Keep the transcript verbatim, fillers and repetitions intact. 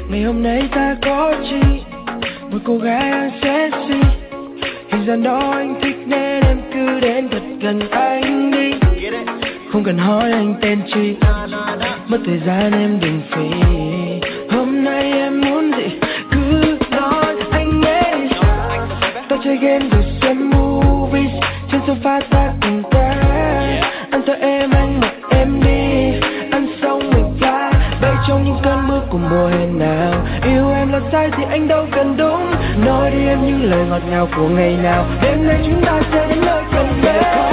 Ngày hôm nay ta có chi? Một cô gái ăn sexy. Hình dáng đó anh thích nên em cứ đến thật gần anh đi. Không cần hỏi anh tên chi, mất thời gian em đừng phí. Hôm nay em muốn gì cứ nói anh nghe. Ta chơi game rồi xem movies, trên sofa ta cùng ta. Anh thở em anh mặc em đi, ăn xong mình fly bay trong những cơn mưa của mùa hè nào. Yêu em là sai thì anh đâu cần đúng, nói đi em những lời ngọt ngào của ngày nào. Đêm nay chúng ta sẽ đến nơi cần đến.